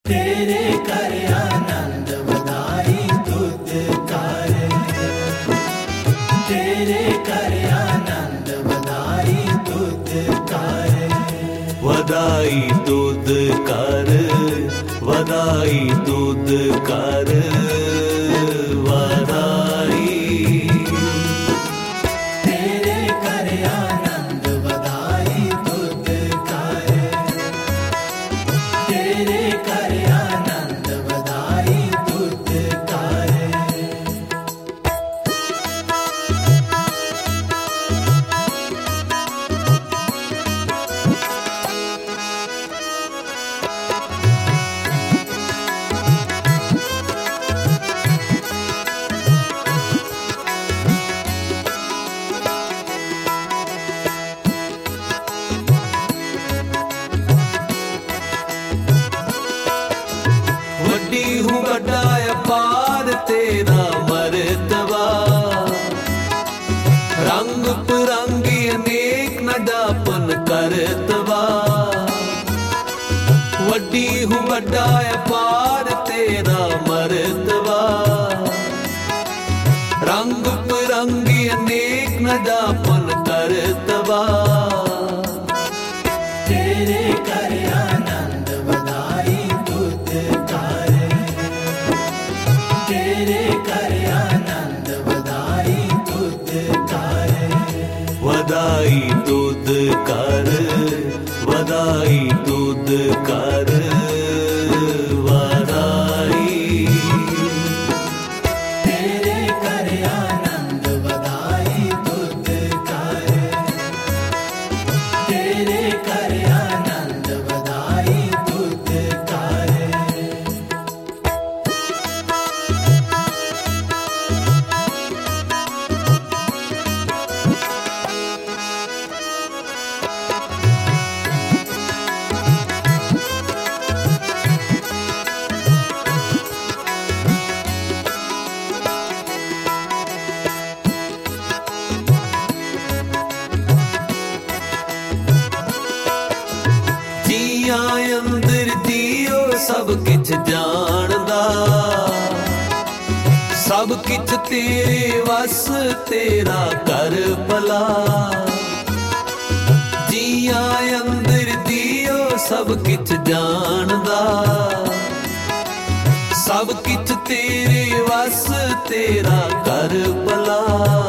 तेरे कर आनंद बधाई तुद कर, तेरे कर आनंद बधाई तुद कर, वधाई तुद कर, वधाई तुद कर, वधाई। तेरे कर आनंद बधाई तुद कर, तेरे कर आनंद बधाई तुद कर। वड्डी हूँ बड़ा अपार तेरा मर्तबा, रंग बिरंगी अनेक नदापन करतबा। वड्डी हूँ बड़ा अपार तेरा मर्तबा, रंग बिरंगी अनेक नदापन करतबा। तेरे कर आनंद बधाई तुद कर, तेरे कर आनंद बधाई तुद कर। वधाई तुद कर, वधाई तुद कर, वधाई। तेरे कर आनंद बधाई तुद कर, तेरे कर आनंद बधाई तुद कर। जियां अंदर जियो सब किछ जानदा, सब किछ तेरे वस तेरा कर भला। जियां अंदर जियो सब किछ जानदा, सब किछ तेरे वस तेरा कर भला।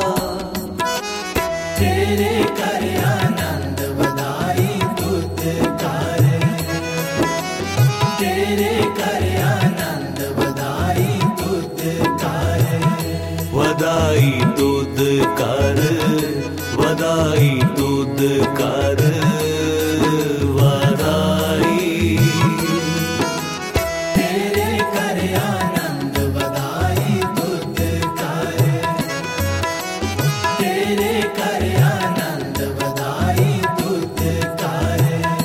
तेरे कर आनंद बधाई तुद कर, तेरे कर आनंद बधाई तुद कर। वधाई तुद कर, वधाई तुद कर, वधाई। तेरे कर आनंद बधाई तुद कर, तेरे कर आनंद बधाई तुद कर।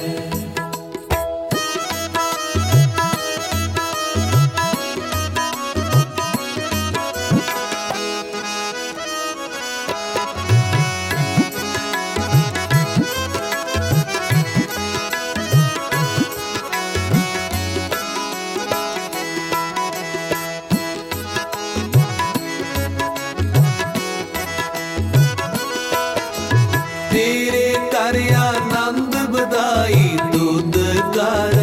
तेरे कर आनंद बधाई तुद कर,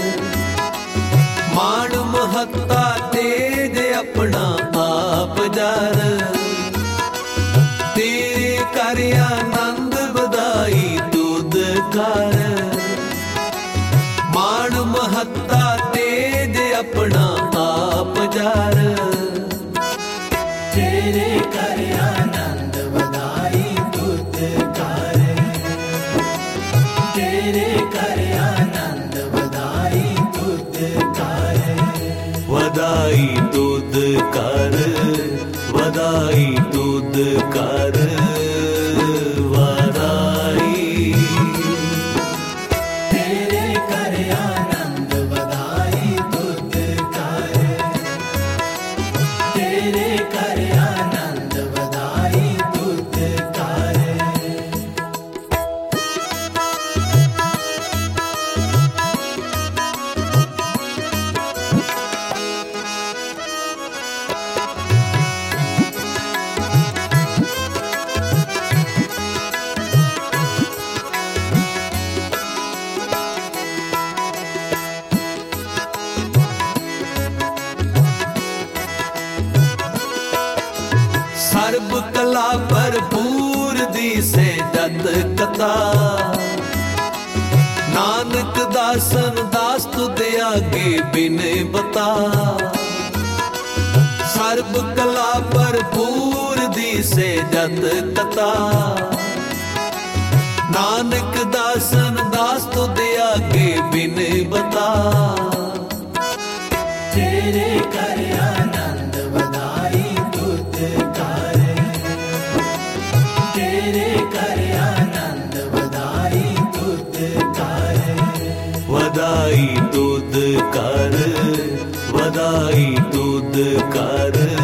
मान महत्ता तेज अपना आप जर। तेरे कर आनंद बधाई तुद कर, मान महत्ता तेज अपना आप जर। तेरे कर आनंद बधाई तुद कर, तेरे कर आनंद बधाई तुद कर। वधाई तुद कर, वधाई तुद कर, वधाई। तेरे कर आनंद बधाई तुद कर, तेरे कर आनंद बधाई तुद कर। सर्ब कला भरपूर दी से जत कथा नानक दासन दास तुद आगे बिन बता सर्ब कला भरपूर दी से जत कथा नानक दासन दास तुद आगे बिन बता तेरे कर आनंद बधाई तुद कर तेरे कर आनंद बधाई तुद कर वदाई तुद कर वदाई तुद कर